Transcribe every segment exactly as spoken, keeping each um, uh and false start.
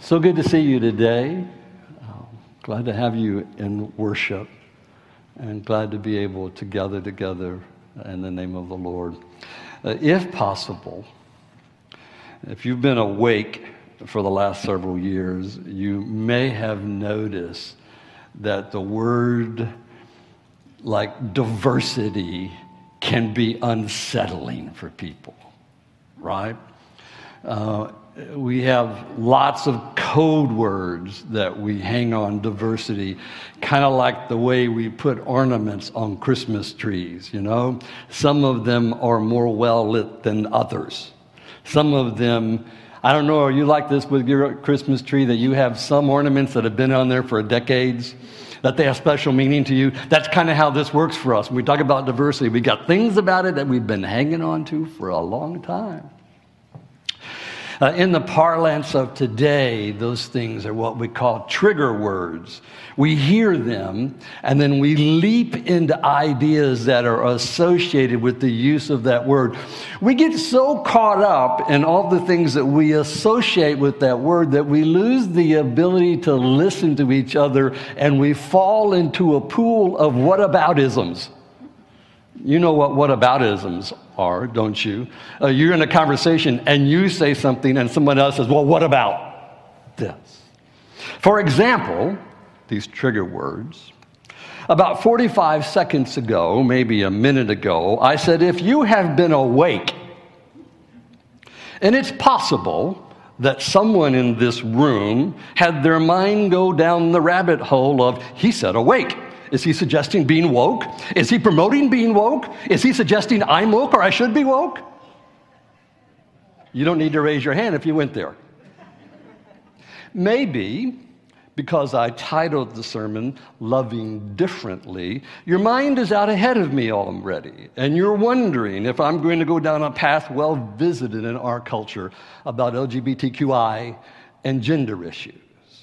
So good to see you today. Uh, glad to have you in worship and glad to be able to gather together in the name of the Lord. Uh, if possible, if you've been awake for the last several years, you may have noticed that the word like diversity can be unsettling for people, right? Uh, we have lots of code words that we hang on diversity, kind of like the way we put ornaments on Christmas trees, you know? Some of them are more well-lit than others. Some of them, I don't know, are you like this with your Christmas tree, that you have some ornaments that have been on there for decades, that they have special meaning to you? That's kind of how this works for us. When we talk about diversity, we got things about it that we've been hanging on to for a long time. Uh, in the parlance of today, those things are what we call trigger words. We hear them, and then we leap into ideas that are associated with the use of that word. We get so caught up in all the things that we associate with that word that we lose the ability to listen to each other, and we fall into a pool of whataboutisms. You know what whataboutisms are, don't you? Uh, you're in a conversation and you say something and someone else says, well, what about this? For example, these trigger words. About forty-five seconds ago, maybe a minute ago, I said, if you have been awake, and it's possible that someone in this room had their mind go down the rabbit hole of, he said awake. Is he suggesting being woke? Is he promoting being woke? Is he suggesting I'm woke or I should be woke? You don't need to raise your hand if you went there. Maybe because I titled the sermon, Loving Differently, your mind is out ahead of me already, and you're wondering if I'm going to go down a path well visited in our culture about L G B T Q I and gender issues.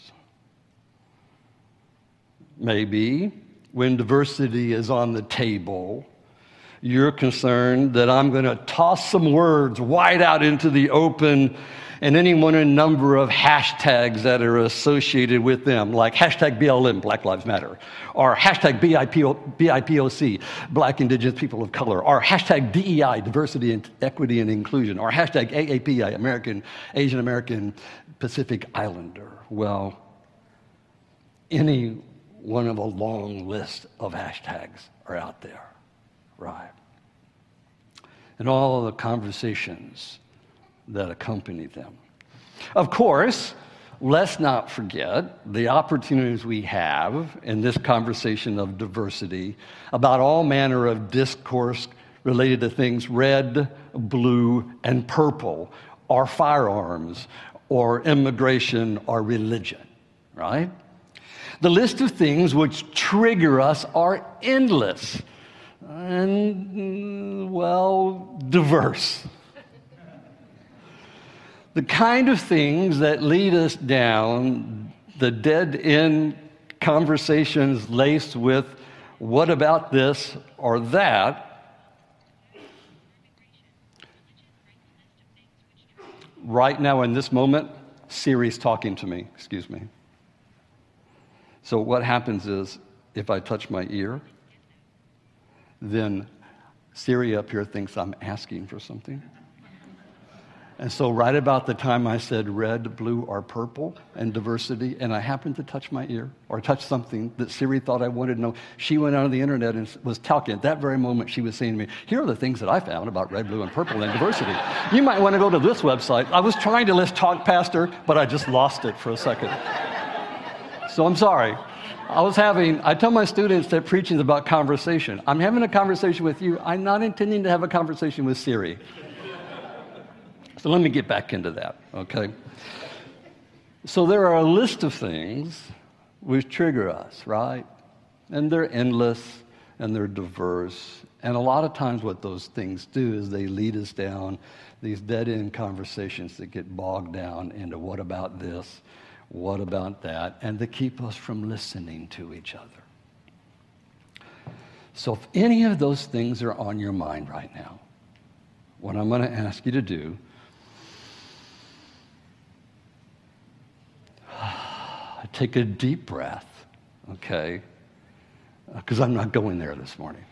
Maybe when diversity is on the table, you're concerned that I'm going to toss some words wide out into the open and any one a number of hashtags that are associated with them, like hashtag B L M, Black Lives Matter, or hashtag B I P O C, Black Indigenous People of Color, or hashtag D E I, Diversity and Equity and Inclusion, or hashtag A A P I, American, Asian American Pacific Islander. Well, any one of a long list of hashtags are out there, right? And all of the conversations that accompany them. Of course, let's not forget the opportunities we have in this conversation of diversity about all manner of discourse related to things red, blue, and purple, or firearms, or immigration, or religion, right? The list of things which trigger us are endless and, well, diverse. The kind of things that lead us down the dead-end conversations laced with what about this or that, right now in this moment, Siri's talking to me, excuse me. So what happens is, if I touch my ear, then Siri up here thinks I'm asking for something. And so right about the time I said red, blue, or purple and diversity, and I happened to touch my ear or touch something that Siri thought I wanted to know, she went on the internet and was talking. At that very moment, she was saying to me, here are the things that I found about red, blue, and purple and diversity. You might want to go to this website. I was trying to list talk pastor, but I just lost it for a second. So I'm sorry. I was having, I tell my students that preaching is about conversation. I'm having a conversation with you. I'm not intending to have a conversation with Siri. So let me get back into that, okay? So there are a list of things which trigger us, right? And they're endless and they're diverse. And a lot of times what those things do is they lead us down these dead-end conversations that get bogged down into what about this? What about that? And to keep us from listening to each other. So if any of those things are on your mind right now, what I'm going to ask you to do take a deep breath, okay? Because I'm not going there this morning.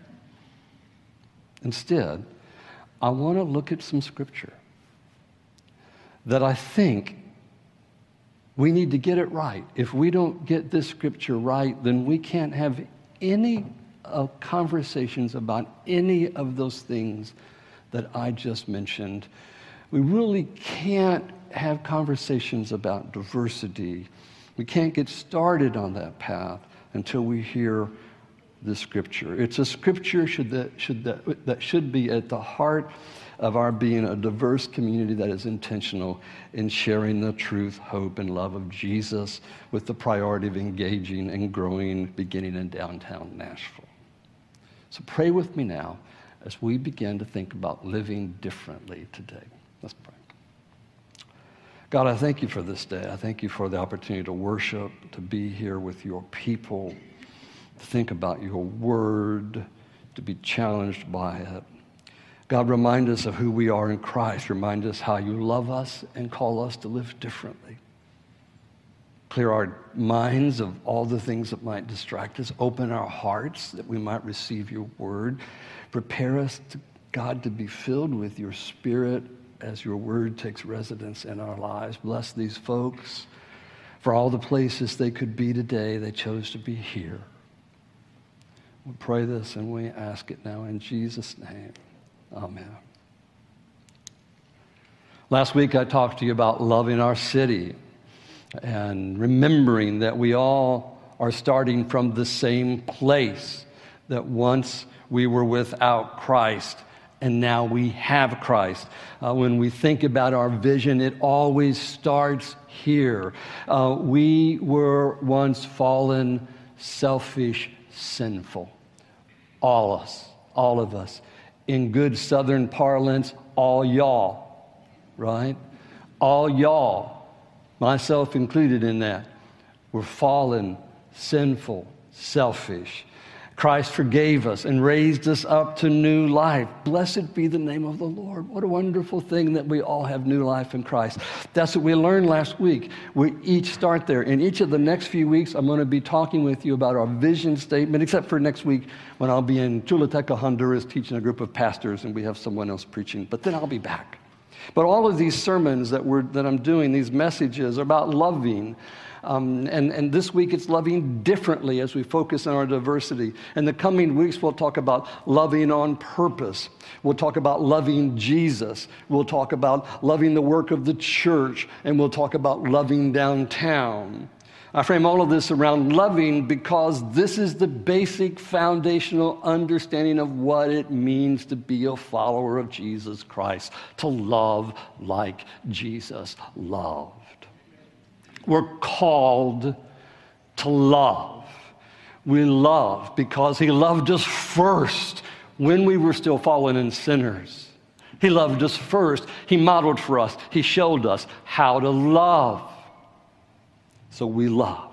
Instead, I want to look at some scripture that I think we need to get it right. If we don't get this scripture right, then we can't have any uh, conversations about any of those things that I just mentioned. We really can't have conversations about diversity. We can't get started on that path until we hear the scripture. It's a scripture should that, should that, that should be at the heart of our being a diverse community that is intentional in sharing the truth, hope, and love of Jesus with the priority of engaging and growing beginning in downtown Nashville. So pray with me now as we begin to think about living differently today. Let's pray. God, I thank you for this day. I thank you for the opportunity to worship, to be here with your people, to think about your word, to be challenged by it. God, remind us of who we are in Christ. Remind us how you love us and call us to live differently. Clear our minds of all the things that might distract us. Open our hearts that we might receive your word. Prepare us, to, God, to be filled with your Spirit as your word takes residence in our lives. Bless these folks for all the places they could be today. They chose to be here. We pray this and we ask it now in Jesus' name. Amen. Last week I talked to you about loving our city and remembering that we all are starting from the same place, that once we were without Christ and now we have Christ. Uh, when we think about our vision, it always starts here. Uh, we were once fallen, selfish, sinful. All of us, all of us. In good Southern parlance, all y'all, right? All y'all, myself included in that, were fallen, sinful, selfish. Christ forgave us and raised us up to new life. Blessed be the name of the Lord. What a wonderful thing that we all have new life in Christ. That's what we learned last week. We each start there. In each of the next few weeks, I'm going to be talking with you about our vision statement, except for next week when I'll be in Choluteca, Honduras, teaching a group of pastors, and we have someone else preaching. But then I'll be back. But all of these sermons that, we're, that I'm doing, these messages, are about loving. Um, and, and this week it's loving differently as we focus on our diversity. In the coming weeks, we'll talk about loving on purpose. We'll talk about loving Jesus. We'll talk about loving the work of the church. And we'll talk about loving downtown. I frame all of this around loving because this is the basic foundational understanding of what it means to be a follower of Jesus Christ, to love like Jesus loved. We're called to love. We love because he loved us first when we were still fallen and sinners. He loved us first. He modeled for us. He showed us how to love. So we love.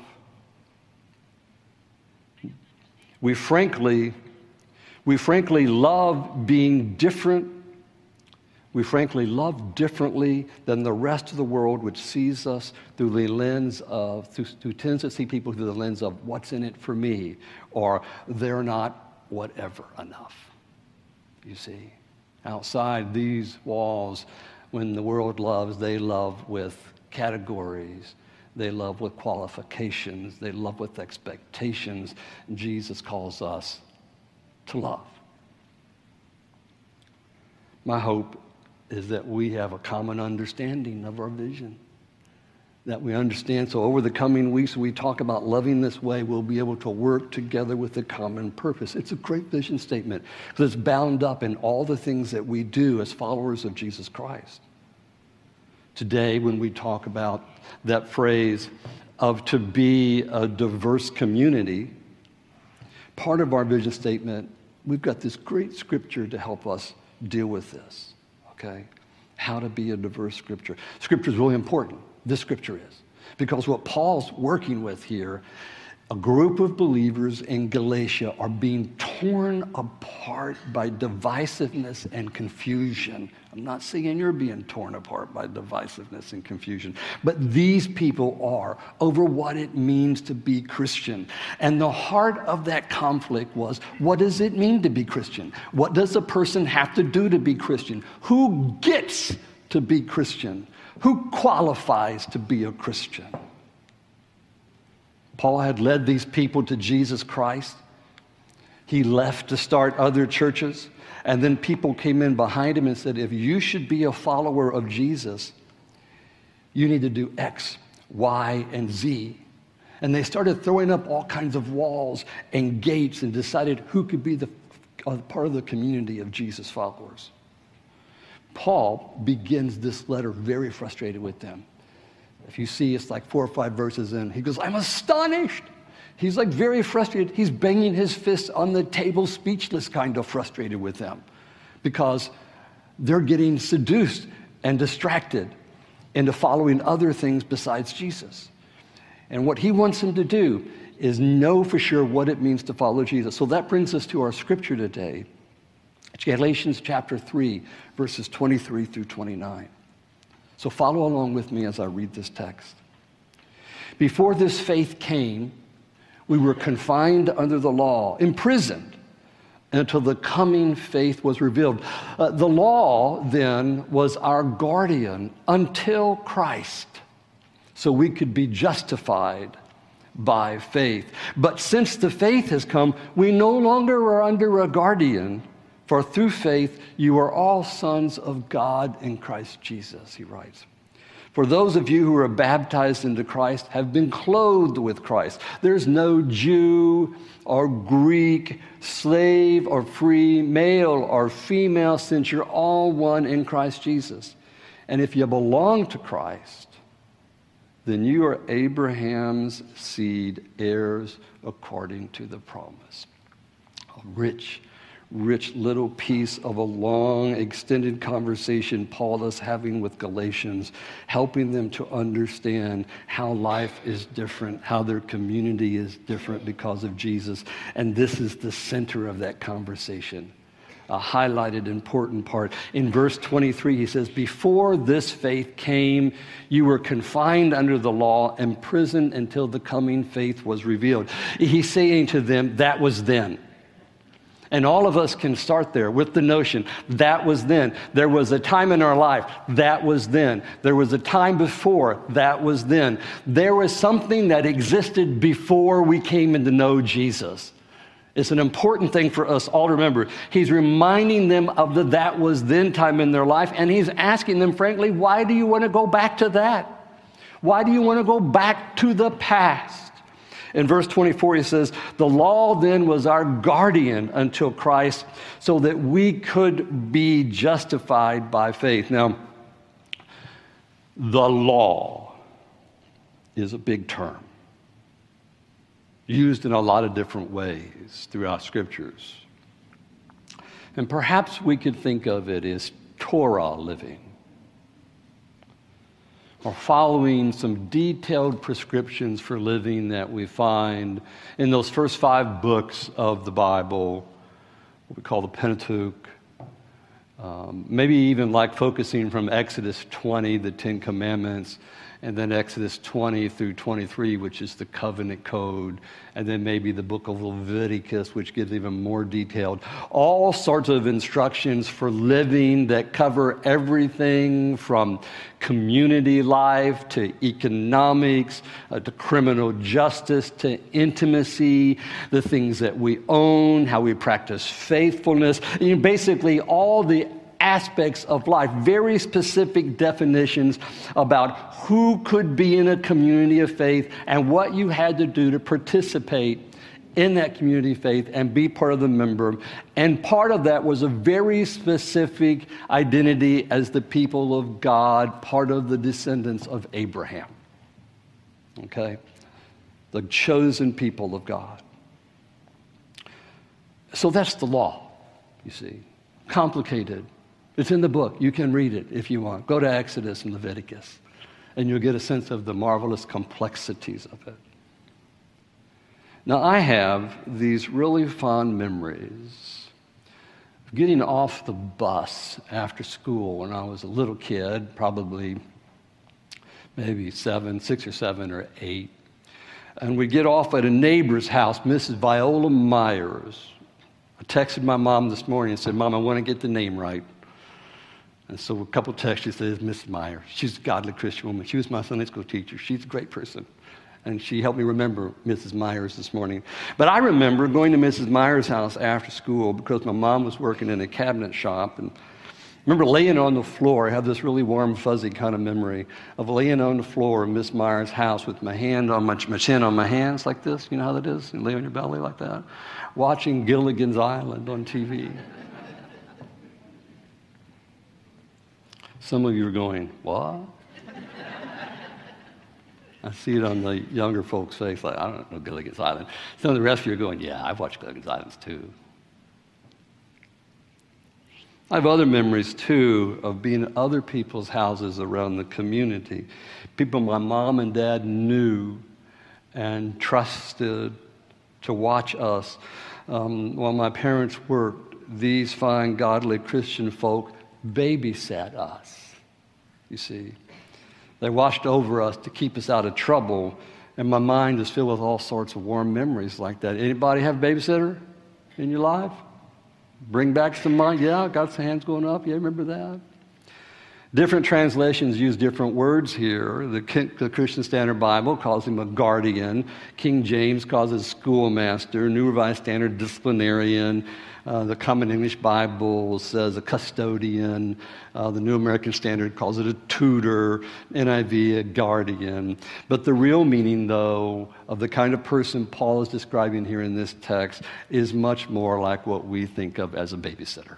We frankly, we frankly love being different. We frankly love differently than the rest of the world, which sees us through the lens of, through, who tends to see people through the lens of what's in it for me, or they're not whatever enough. You see, outside these walls, when the world loves, they love with categories. They love with qualifications. They love with expectations. Jesus calls us to love. My hope is that we have a common understanding of our vision, that we understand. So over the coming weeks, we talk about loving this way, we'll be able to work together with a common purpose. It's a great vision statement because it's bound up in all the things that we do as followers of Jesus Christ. Today, when we talk about that phrase of to be a diverse community, part of our vision statement, we've got this great scripture to help us deal with this. Okay, how to be a diverse scripture. Scripture is really important. This scripture is. Because what Paul's working with here A group of believers in Galatia are being torn apart by divisiveness and confusion. I'm not saying you're being torn apart by divisiveness and confusion, but these people are over what it means to be Christian. And the heart of that conflict was, what does it mean to be Christian? What does a person have to do to be Christian? Who gets to be Christian? Who qualifies to be a Christian? Paul had led these people to Jesus Christ. He left to start other churches. And then people came in behind him and said, if you should be a follower of Jesus, you need to do X, Y, and Z. And they started throwing up all kinds of walls and gates and decided who could be the uh, part of the community of Jesus followers. Paul begins this letter very frustrated with them. If you see, it's like four or five verses in. He goes, I'm astonished. He's like very frustrated. He's banging his fist on the table, speechless, kind of frustrated with them because they're getting seduced and distracted into following other things besides Jesus. And what he wants them to do is know for sure what it means to follow Jesus. So that brings us to our scripture today. It's Galatians chapter three, verses twenty-three through twenty-nine. So follow along with me as I read this text. Before this faith came, we were confined under the law, imprisoned, until the coming faith was revealed. Uh, the law, then, was our guardian until Christ, so we could be justified by faith. But since the faith has come, we no longer are under a guardian, for through faith you are all sons of God in Christ Jesus, he writes. For those of you who are baptized into Christ have been clothed with Christ. There's no Jew or Greek, slave or free, male or female, since you're all one in Christ Jesus. And if you belong to Christ, then you are Abraham's seed, heirs according to the promise. A rich rich little piece of a long, extended conversation Paul is having with Galatians, helping them to understand how life is different, how their community is different because of Jesus. And this is the center of that conversation, a highlighted important part. In verse twenty-three, he says, before this faith came, you were confined under the law, imprisoned until the coming faith was revealed. He's saying to them, that was then. And all of us can start there with the notion, that was then. There was a time in our life, that was then. There was a time before, that was then. There was something that existed before we came in to know Jesus. It's an important thing for us all to remember. He's reminding them of the that was then time in their life, and he's asking them, frankly, why do you want to go back to that? Why do you want to go back to the past? In verse twenty-four, he says, the law then was our guardian until Christ, so that we could be justified by faith. Now, the law is a big term, used in a lot of different ways throughout scriptures. And perhaps we could think of it as Torah living, or following some detailed prescriptions for living that we find in those first five books of the Bible, what we call the Pentateuch. Um, maybe even like focusing from Exodus twenty, the Ten Commandments, and then Exodus twenty through twenty-three, which is the covenant code, and then maybe the book of Leviticus, which gives even more detailed. All sorts of instructions for living that cover everything from community life to economics, uh, to criminal justice, to intimacy, the things that we own, how we practice faithfulness. You know, basically all the aspects of life, very specific definitions about who could be in a community of faith and what you had to do to participate in that community of faith and be part of the member. And part of that was a very specific identity as the people of God, part of the descendants of Abraham. Okay? The chosen people of God. So that's the law, you see. Complicated. It's in the book. You can read it if you want. Go to Exodus and Leviticus, and you'll get a sense of the marvelous complexities of it. Now, I have these really fond memories of getting off the bus after school when I was a little kid, probably maybe seven, six or seven or eight. And we'd get off at a neighbor's house, Missus Viola Myers. I texted my mom this morning and said, Mom, I want to get the name right. And so a couple of texts, she says, Missus Myers. She's a godly Christian woman. She was my Sunday school teacher. She's a great person. And she helped me remember Missus Myers this morning. But I remember going to Missus Myers' house after school because my mom was working in a cabinet shop. And I remember laying on the floor. I have this really warm, fuzzy kind of memory of laying on the floor in Miss Myers' house with my hand on my, my chin on my hands like this. You know how that is? You lay on your belly like that. Watching Gilligan's Island on T V. Some of you are going, what? I see it on the younger folks' face, like, I don't know Gilligan's Island. Some of the rest of you are going, yeah, I've watched Gilligan's Island too. I have other memories, too, of being at other people's houses around the community. People my mom and dad knew and trusted to watch us. Um, while my parents worked, these fine, godly Christian folk babysat us, you see. They watched over us to keep us out of trouble, and my mind is filled with all sorts of warm memories like that. Anybody have a babysitter in your life? Bring back some mind. Yeah, got some hands going up. Yeah, remember that? Different translations use different words here. The, the Christian Standard Bible calls him a guardian. King James calls it schoolmaster. New Revised Standard, disciplinarian. Uh, the Common English Bible says a custodian. Uh, the New American Standard calls it a tutor. N I V, a guardian. But the real meaning, though, of the kind of person Paul is describing here in this text is much more like what we think of as a babysitter.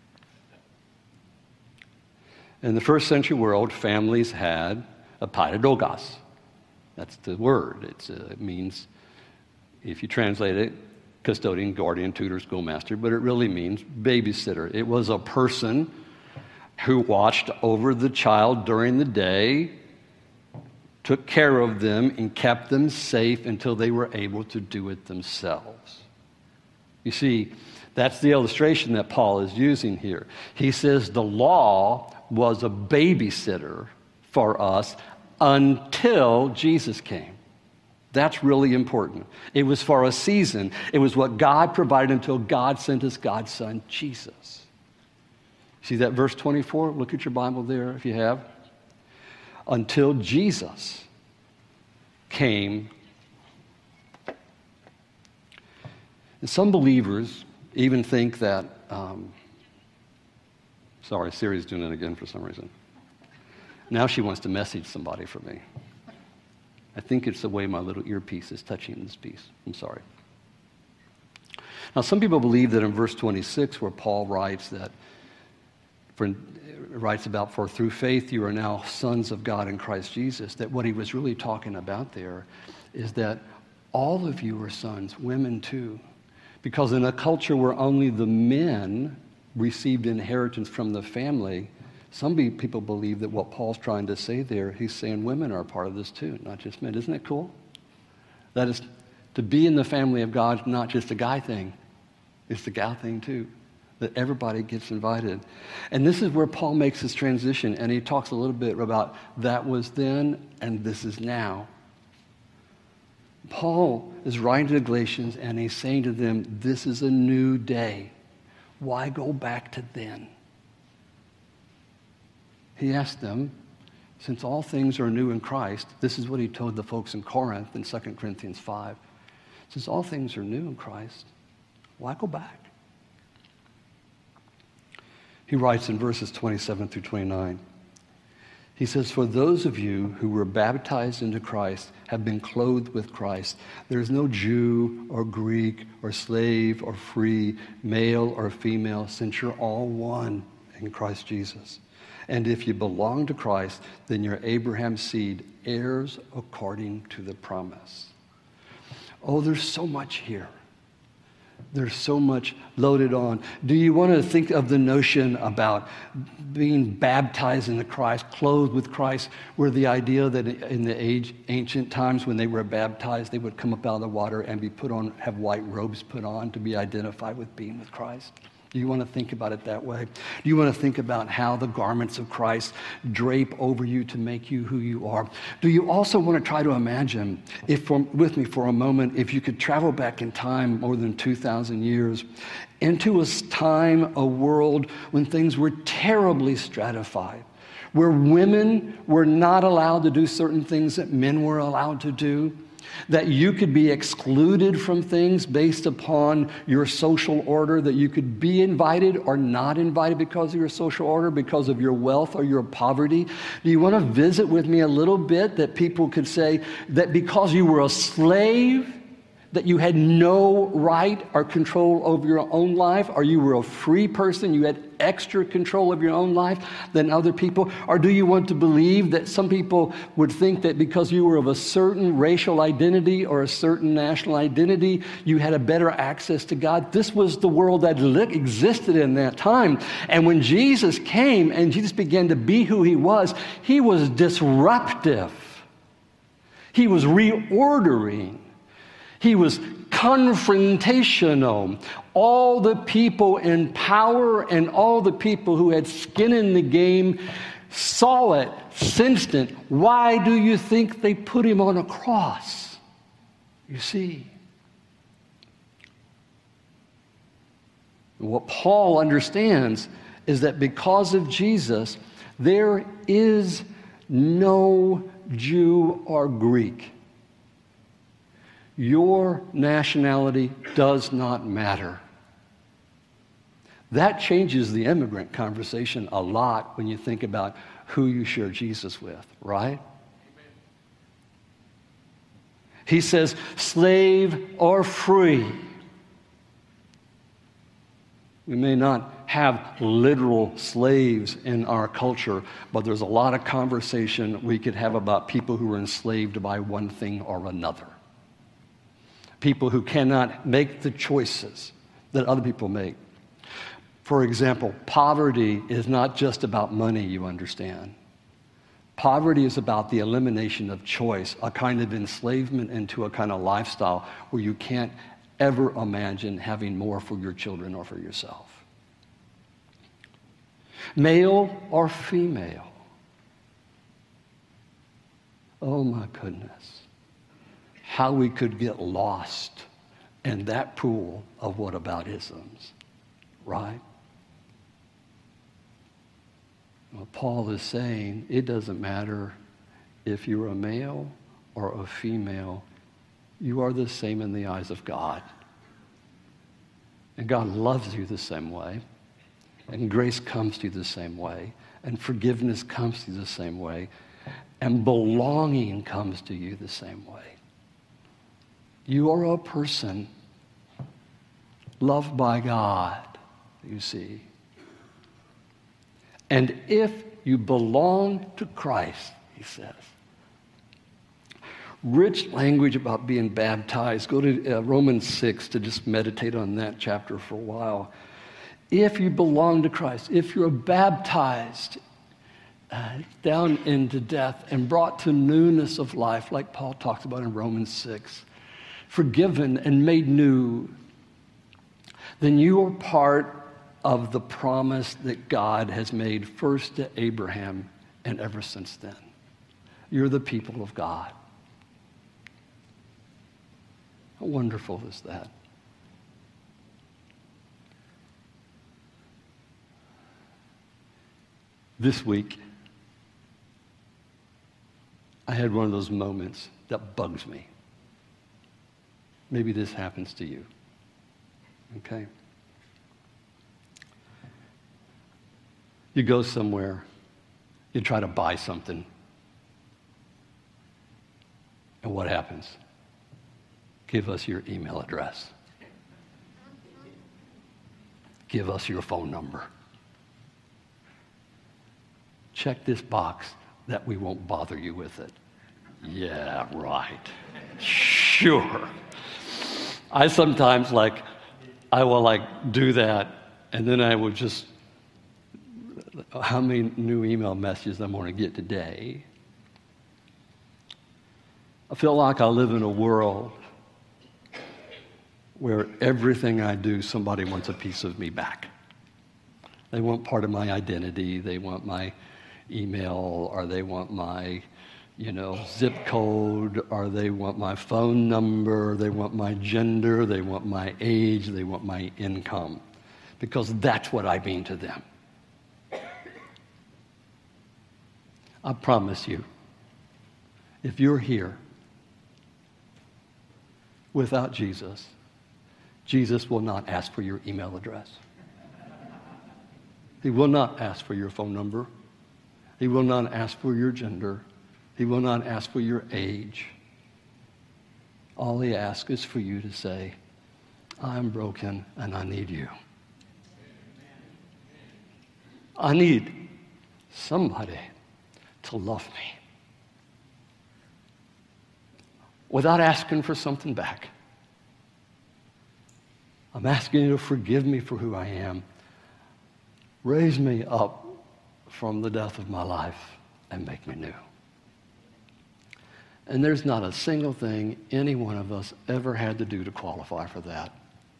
In the first century world, families had a paidagogos. That's the word. It's, uh, it means, if you translate it, custodian, guardian, tutor, schoolmaster, but it really means babysitter. It was a person who watched over the child during the day, took care of them, and kept them safe until they were able to do it themselves. You see, that's the illustration that Paul is using here. He says the law was a babysitter for us until Jesus came. That's really important. It was for a season. It was what God provided until God sent us God's Son, Jesus. See that verse twenty-four? Look at your Bible there if you have. Until Jesus came. And some believers even think that, um, sorry, Siri's doing it again for some reason. Now she wants to message somebody for me. I think it's the way my little earpiece is touching this piece. I'm sorry. Now, some people believe that in verse twenty-six, where Paul writes that, for, writes about, for through faith you are now sons of God in Christ Jesus, that what he was really talking about there is that all of you are sons, women too. Because in a culture where only the men received inheritance from the family, some people believe that what Paul's trying to say there, he's saying women are a part of this too, not just men. Isn't it cool? That is, to be in the family of God is not just a guy thing. It's the gal thing too, that everybody gets invited. And this is where Paul makes his transition, and he talks a little bit about that was then and this is now. Paul is writing to the Galatians, and he's saying to them, this is a new day. Why go back to then? He asked them, since all things are new in Christ, this is what he told the folks in Corinth in Second Corinthians five. Since all things are new in Christ, why go back? He writes in verses twenty-seven through twenty-nine. He says, for those of you who were baptized into Christ have been clothed with Christ. There is no Jew or Greek or slave or free, male or female, since you're all one in Christ Jesus. And if you belong to Christ, then you're Abraham's seed, heirs according to the promise. Oh, there's so much here. There's so much loaded on. Do you want to think of the notion about being baptized into Christ, clothed with Christ, where the idea that in the age, ancient times when they were baptized, they would come up out of the water and be put on, have white robes put on to be identified with being with Christ? Do you want to think about it that way? Do you want to think about how the garments of Christ drape over you to make you who you are? Do you also want to try to imagine, if for, with me for a moment, if you could travel back in time more than two thousand years into a time, a world when things were terribly stratified, where women were not allowed to do certain things that men were allowed to do, that you could be excluded from things based upon your social order, that you could be invited or not invited because of your social order, because of your wealth or your poverty? Do you want to visit with me a little bit that people could say that because you were a slave, that you had no right or control over your own life, or you were a free person, you had extra control of your own life than other people? Or do you want to believe that some people would think that because you were of a certain racial identity or a certain national identity, you had a better access to God? This was the world that existed in that time. And when Jesus came and Jesus began to be who he was, he was disruptive. He was reordering. He was confrontational. All the people in power and all the people who had skin in the game saw it, sensed it. Why do you think they put him on a cross? You see. What Paul understands is that because of Jesus, there is no Jew or Greek. Your nationality does not matter. That changes the immigrant conversation a lot when you think about who you share Jesus with, right? He says, slave or free. We may not have literal slaves in our culture, but there's a lot of conversation we could have about people who are enslaved by one thing or another. People who cannot make the choices that other people make. For example, poverty is not just about money, you understand. Poverty is about the elimination of choice, a kind of enslavement into a kind of lifestyle where you can't ever imagine having more for your children or for yourself. Male or female. Oh my goodness. How we could get lost in that pool of whataboutisms, right? Well, Paul is saying it doesn't matter if you're a male or a female, you are the same in the eyes of God. And God loves you the same way, and grace comes to you the same way, and forgiveness comes to you the same way, and belonging comes to you the same way. You are a person loved by God, you see. And if you belong to Christ, he says. Rich language about being baptized. Go to uh, Romans six to just meditate on that chapter for a while. If you belong to Christ, if you're baptized uh, down into death and brought to newness of life, like Paul talks about in Romans six, forgiven and made new, then you are part of the promise that God has made first to Abraham and ever since then. You're the people of God. How wonderful is that? This week, I had one of those moments that bugs me. Maybe this happens to you. Okay? You go somewhere, you try to buy something, and what happens? Give us your email address. Give us your phone number. Check this box that we won't bother you with it. Yeah, right. Sure. I sometimes like, I will like do that, and then I will just, how many new email messages I'm going to get today? I feel like I live in a world where everything I do, somebody wants a piece of me back. They want part of my identity. They want my email, or they want my, you know, zip code, or they want my phone number, they want my gender, they want my age, they want my income, because that's what I mean to them. I promise you, if you're here without Jesus, Jesus will not ask for your email address. He will not ask for your phone number. He will not ask for your gender. He will not ask for your age. All he asks is for you to say, I'm broken and I need you. I need somebody to love me without asking for something back. I'm asking you to forgive me for who I am. Raise me up from the death of my life and make me new. And there's not a single thing any one of us ever had to do to qualify for that.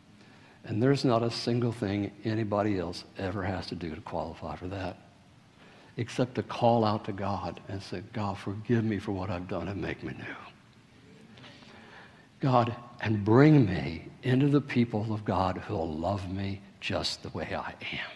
And there's not a single thing anybody else ever has to do to qualify for that, except to call out to God and say, God, forgive me for what I've done and make me new. God, and bring me into the people of God who will love me just the way I am.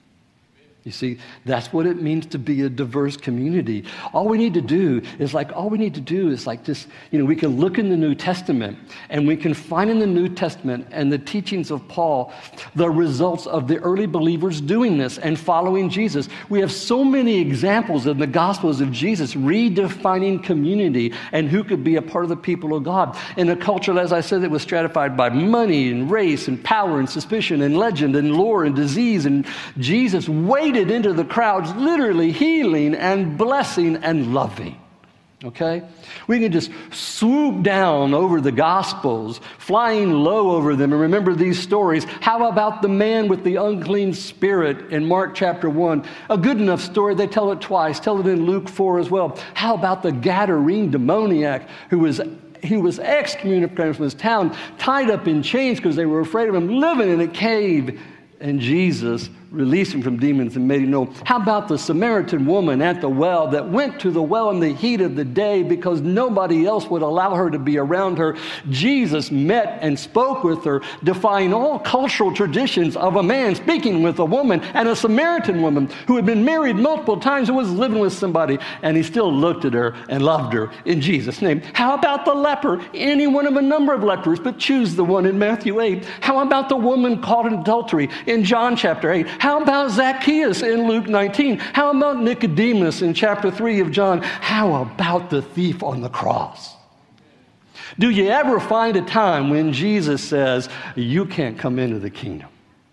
You see, that's what it means to be a diverse community. All we need to do is like, all we need to do is like this, you know, we can look in the New Testament and we can find in the New Testament and the teachings of Paul the results of the early believers doing this and following Jesus. We have so many examples in the Gospels of Jesus redefining community and who could be a part of the people of God in a culture, as I said, that was stratified by money and race and power and suspicion and legend and lore and disease. And Jesus waited into the crowds, literally healing and blessing and loving. Okay? We can just swoop down over the Gospels, flying low over them, and remember these stories. How about the man with the unclean spirit in Mark chapter one? A good enough story. They tell it twice. Tell it in Luke four as well. How about the Gadarene demoniac who was He was excommunicated from his town, tied up in chains because they were afraid of him, living in a cave, and Jesus released him from demons and made him know. How about the Samaritan woman at the well that went to the well in the heat of the day because nobody else would allow her to be around her? Jesus met and spoke with her, defying all cultural traditions of a man speaking with a woman, and a Samaritan woman who had been married multiple times and was living with somebody, and he still looked at her and loved her in Jesus' name. How about the leper? Any one of a number of lepers, but choose the one in Matthew eight. How about the woman caught in adultery in John chapter eight? How about Zacchaeus in Luke nineteen? How about Nicodemus in chapter three of John? How about the thief on the cross? Do you ever find a time when Jesus says, you can't come into the kingdom?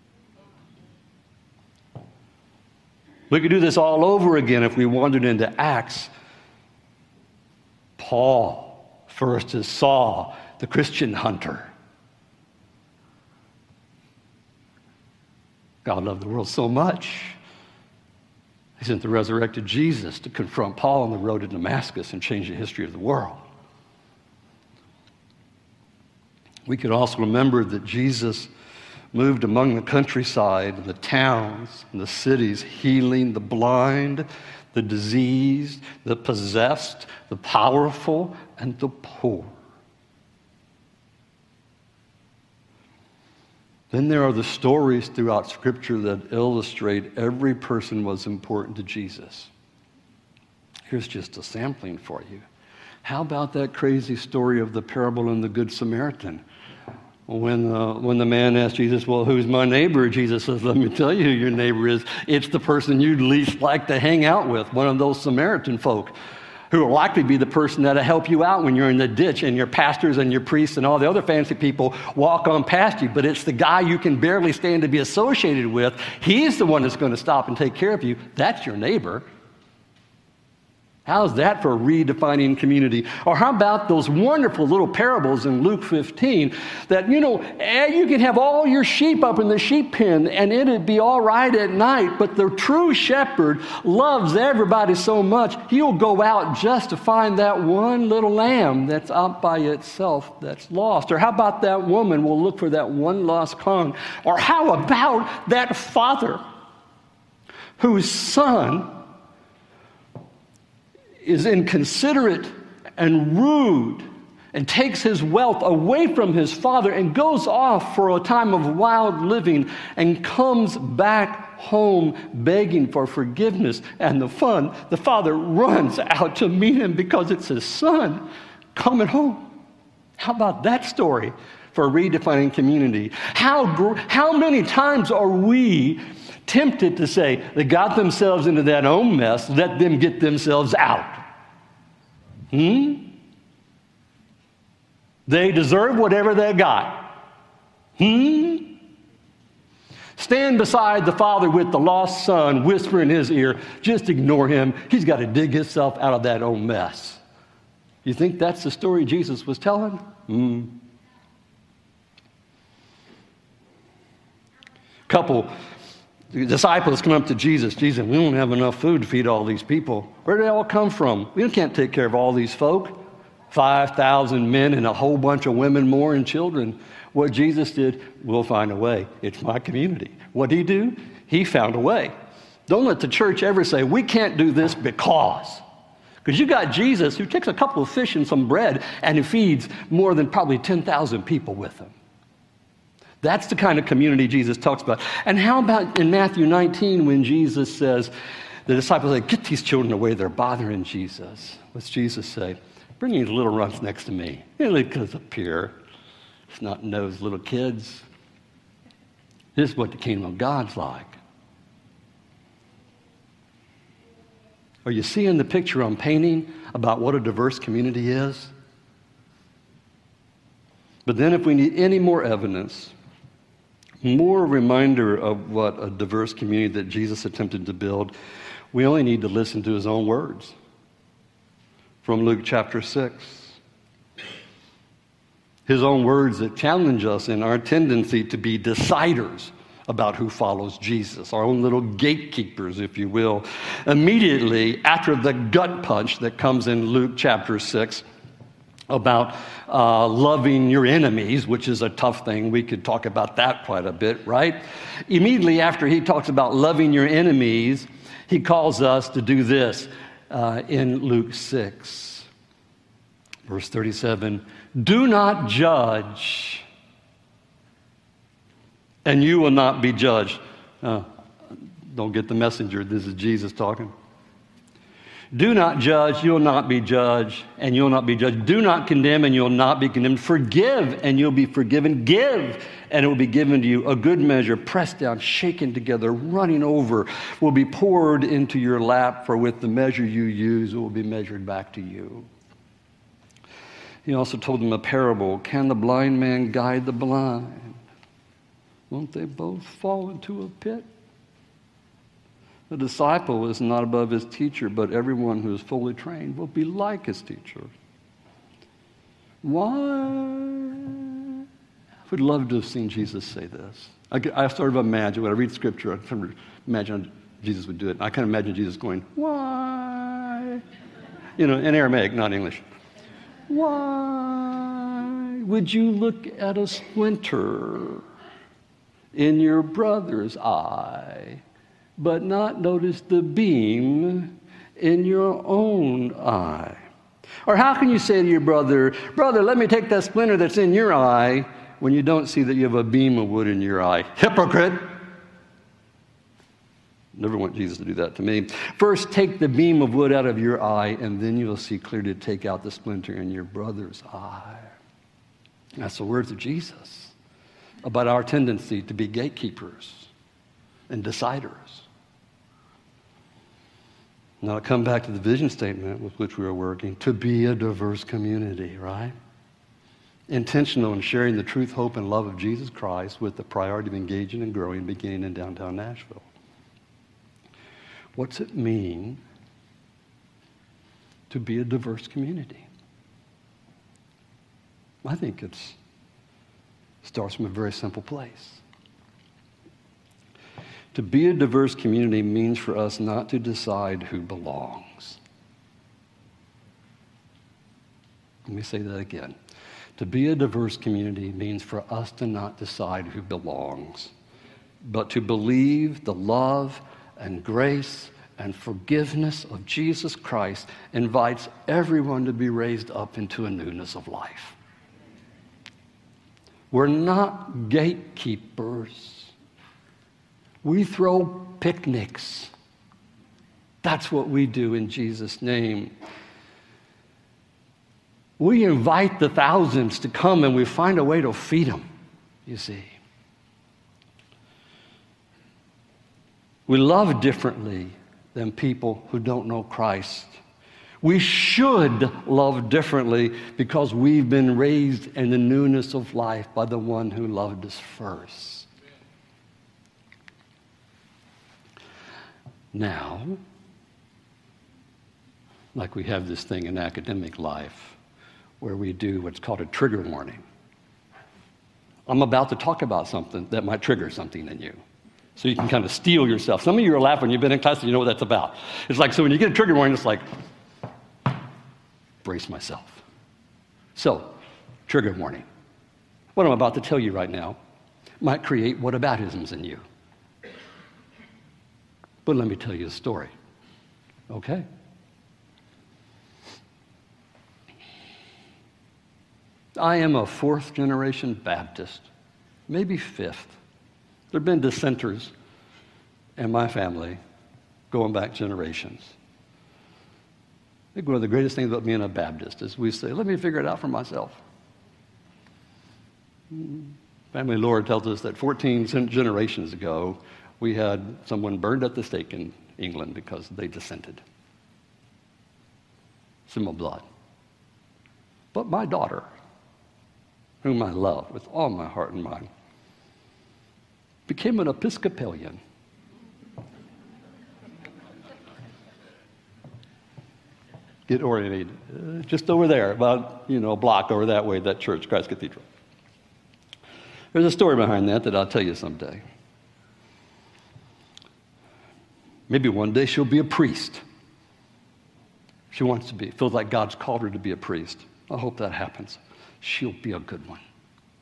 We could do this all over again if we wandered into Acts. Paul, first as Saul, the Christian hunter. God loved the world so much, he sent the resurrected Jesus to confront Paul on the road to Damascus and change the history of the world. We could also remember that Jesus moved among the countryside and the towns and the cities, healing the blind, the diseased, the possessed, the powerful, and the poor. Then there are the stories throughout Scripture that illustrate every person was important to Jesus. Here's just a sampling for you. How about that crazy story of the parable in the Good Samaritan? When, uh, when the man asked Jesus, well, who's my neighbor? Jesus says, let me tell you who your neighbor is. It's the person you'd least like to hang out with, one of those Samaritan folk, who will likely be the person that'll help you out when you're in the ditch and your pastors and your priests and all the other fancy people walk on past you. But it's the guy you can barely stand to be associated with. He's the one that's going to stop and take care of you. That's your neighbor. How's that for redefining community? Or how about those wonderful little parables in Luke fifteen that, you know, you can have all your sheep up in the sheep pen and it'd be all right at night, but the true shepherd loves everybody so much, he'll go out just to find that one little lamb that's out by itself that's lost. Or how about that woman will look for that one lost coin? Or how about that father whose son is inconsiderate and rude and takes his wealth away from his father and goes off for a time of wild living and comes back home begging for forgiveness. And the fun, the father runs out to meet him because it's his son coming home. How about that story for redefining community? How, how many times are we tempted to say, they got themselves into that own mess, let them get themselves out? Hmm? They deserve whatever they got. Hmm? Stand beside the father with the lost son, whisper in his ear, just ignore him. He's got to dig himself out of that own mess. You think that's the story Jesus was telling? Hmm. Couple The disciples come up to Jesus. Jesus, we don't have enough food to feed all these people. Where did they all come from? We can't take care of all these folk. five thousand men and a whole bunch of women more and children. What Jesus did, we'll find a way. It's my community. What did he do? He found a way. Don't let the church ever say, we can't do this because. Because you got Jesus who takes a couple of fish and some bread and he feeds more than probably ten thousand people with him. That's the kind of community Jesus talks about. And how about in Matthew nineteen when Jesus says, the disciples say, get these children away, they're bothering Jesus. What's Jesus say? Bring these little runs next to me. Really, because up here, it's not those little kids. This is what the kingdom of God's like. Are you seeing the picture I'm painting about what a diverse community is? But then if we need any more evidence, more reminder of what a diverse community that Jesus attempted to build, we only need to listen to his own words from Luke chapter six. His own words that challenge us in our tendency to be deciders about who follows Jesus, our own little gatekeepers, if you will. Immediately after the gut punch that comes in Luke chapter six, about uh, loving your enemies, which is a tough thing. We could talk about that quite a bit, right? Immediately after he talks about loving your enemies, he calls us to do this uh, in Luke six, verse thirty-seven. Do not judge, and you will not be judged. Uh, don't get the messenger. This is Jesus talking. Do not judge, you'll not be judged, and you'll not be judged. Do not condemn, and you'll not be condemned. Forgive, and you'll be forgiven. Give, and it will be given to you. A good measure, pressed down, shaken together, running over, will be poured into your lap, for with the measure you use, it will be measured back to you. He also told them a parable. Can the blind man guide the blind? Won't they both fall into a pit? The disciple is not above his teacher, but everyone who is fully trained will be like his teacher. Why? I would love to have seen Jesus say this. I, I sort of imagine, when I read Scripture, I kind of imagine Jesus would do it. I kind of imagine Jesus going, why? You know, in Aramaic, not English. Why would you look at a splinter in your brother's eye, but not notice the beam in your own eye? Or how can you say to your brother, brother, let me take that splinter that's in your eye, when you don't see that you have a beam of wood in your eye? Hypocrite! Never want Jesus to do that to me. First, take the beam of wood out of your eye, and then you'll see clearly to take out the splinter in your brother's eye. That's the words of Jesus about our tendency to be gatekeepers and deciders. Now I come back to the vision statement with which we are working, to be a diverse community, right? Intentional in sharing the truth, hope, and love of Jesus Christ with the priority of engaging and growing, beginning in downtown Nashville. What's it mean to be a diverse community? I think it starts from a very simple place. To be a diverse community means for us not to decide who belongs. Let me say that again. To be a diverse community means for us to not decide who belongs, but to believe the love and grace and forgiveness of Jesus Christ invites everyone to be raised up into a newness of life. We're not gatekeepers. We throw picnics. That's what we do in Jesus' name. We invite the thousands to come and we find a way to feed them, you see. We love differently than people who don't know Christ. We should love differently because we've been raised in the newness of life by the one who loved us first. Now, like we have this thing in academic life where we do what's called a trigger warning. I'm about to talk about something that might trigger something in you. So you can kind of steel yourself. Some of you are laughing. You've been in class and you know what that's about. It's like, so when you get a trigger warning, it's like, brace myself. So, trigger warning. What I'm about to tell you right now might create whataboutisms in you. But let me tell you a story, okay? I am a fourth generation Baptist, maybe fifth. There have been dissenters in my family going back generations. I think one of the greatest things about being a Baptist is we say, let me figure it out for myself. Family lore tells us that fourteen generations ago, we had someone burned at the stake in England because they dissented. Some of blood. But my daughter, whom I love with all my heart and mind, became an Episcopalian. Get oriented. Uh, just over there, about, you know, a block over that way, that church, Christ Cathedral. There's a story behind that that I'll tell you someday. Maybe one day she'll be a priest. She wants to be. Feels like God's called her to be a priest. I hope that happens. She'll be a good one.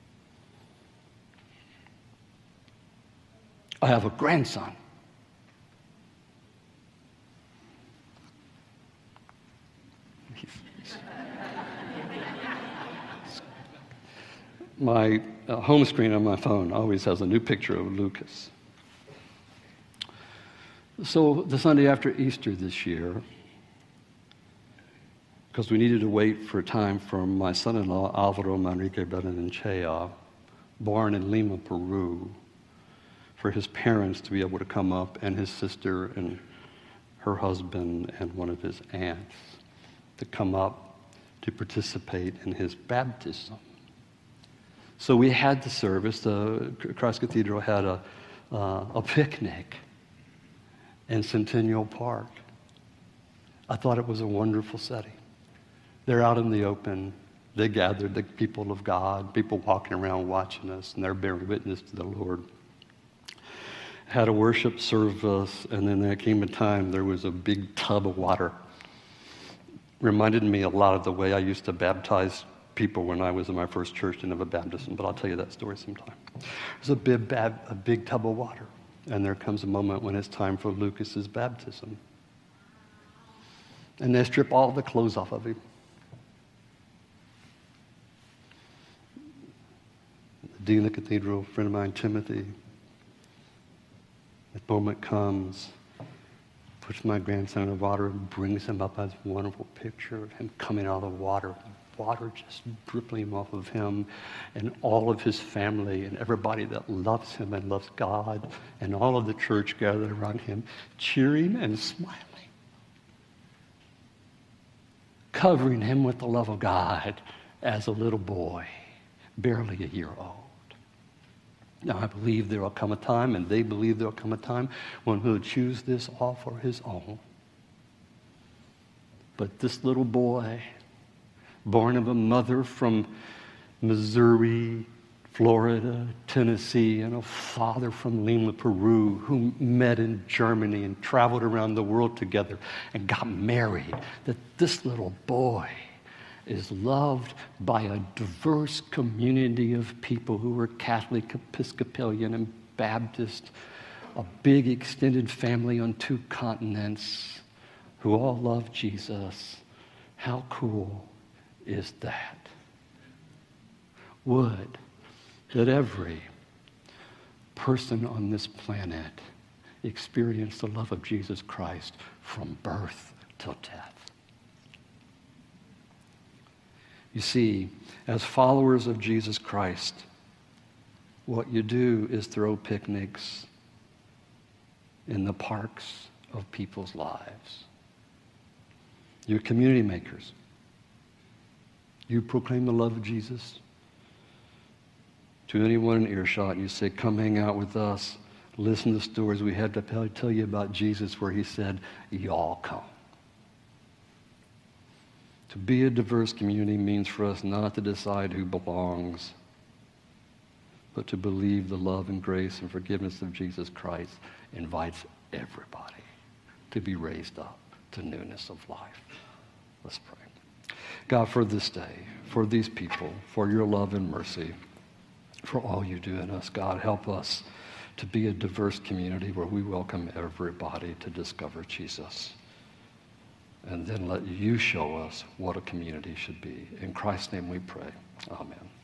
I have a grandson. My uh, home screen on my phone always has a new picture of Lucas. So the Sunday after Easter this year, because we needed to wait for time for my son-in-law, Alvaro Manrique Berenenchea, born in Lima, Peru, for his parents to be able to come up, and his sister and her husband and one of his aunts to come up to participate in his baptism. So we had the service. The Christ Cathedral had a, uh, a picnic in Centennial Park. I thought it was a wonderful setting. They're out in the open. They gathered the people of God, people walking around watching us, and they're bearing witness to the Lord. Had a worship service, and then there came a time there was a big tub of water. Reminded me a lot of the way I used to baptize people when I was in my first church in a baptism, but I'll tell you that story sometime. There's a big, bab, a big tub of water. And there comes a moment when it's time for Lucas's baptism. And they strip all the clothes off of him. The dean of the cathedral, a friend of mine, Timothy, the moment comes, puts my grandson in the water and brings him up as a wonderful picture of him coming out of the water. Water just dripping off of him and all of his family and everybody that loves him and loves God and all of the church gathered around him, cheering and smiling, covering him with the love of God as a little boy, barely a year old. Now, I believe there will come a time, and they believe there will come a time when he'll choose this all for his own. But this little boy, born of a mother from Missouri, Florida, Tennessee, and a father from Lima, Peru, who met in Germany and traveled around the world together and got married, that this little boy is loved by a diverse community of people who are Catholic, Episcopalian, and Baptist, a big extended family on two continents who all love Jesus. How cool is that? Would that every person on this planet experience the love of Jesus Christ from birth till death. You see, as followers of Jesus Christ, what you do is throw picnics in the parks of people's lives. You're community makers. You proclaim the love of Jesus to anyone in earshot, and you say, come hang out with us. Listen to stories we had to tell you about Jesus where he said, y'all come. To be a diverse community means for us not to decide who belongs, but to believe the love and grace and forgiveness of Jesus Christ invites everybody to be raised up to newness of life. Let's pray. God, for this day, for these people, for your love and mercy, for all you do in us, God, help us to be a diverse community where we welcome everybody to discover Jesus. And then let you show us what a community should be. In Christ's name we pray. Amen.